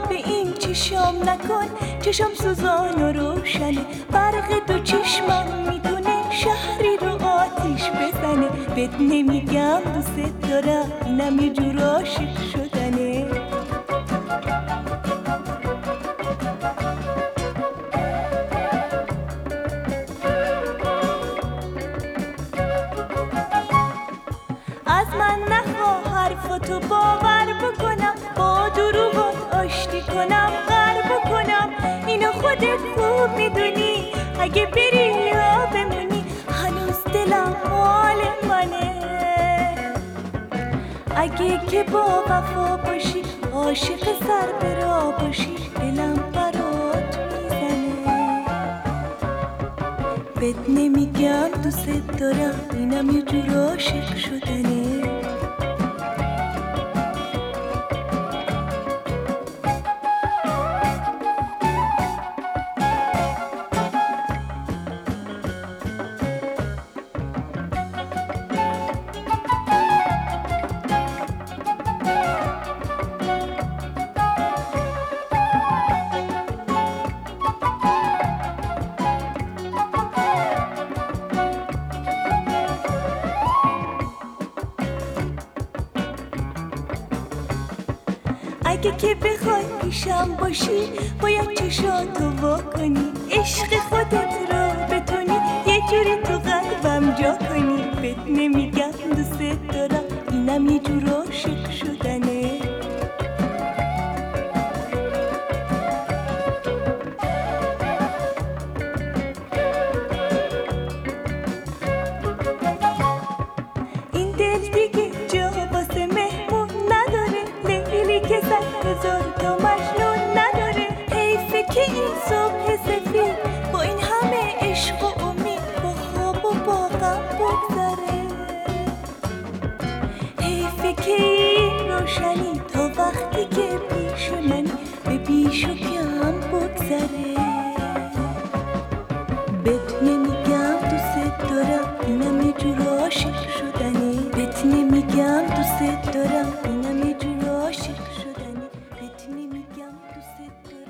به این چشم نکن، چشم سوزان و روشنه، برق دو چشمم میتونه شهری رو آتیش بزنه. بهت نمیگم دوست دارم، اینم یه جور عاشق شدنه. از من نخواه حرفاتو باور بکنم، با دروغات آشتی کنم، غر بکنم. اینو خودت خوب میدونی، اگه بری یا بمونی هنوز دلم مال منه. اگه که با وفا باشی، عاشق سر به راه باشی، دلم برات میزنه. بهت نمیگم دوست دارم، اینم یه جور عاشق شدنه. اگه که بخوای پیشم باشی، باید چشاتو وا کنی، عشق خودت رو بتونی یه جوری تو قلبم جا کنی. بهت نمیگم دوست دارم، اینم یه جور عاشق شدنه. این دل دیگه جا واسه مهمون نداره، لیلی که هزار تا مجنون نداره. حیفه که این صبح سفید با این همه عشق و امید با خواب و با غم بگذره. حیفه که این روشنی تا وقتی که پیش منی به بیش و کم بگذره. بهت نمیگم دوست دارم، اینم یه جور عاشق شدنه. بهت نمیگم دوست دارم، اینم یه جور عاشق شدنه. بهت نمیگم دوست دارم.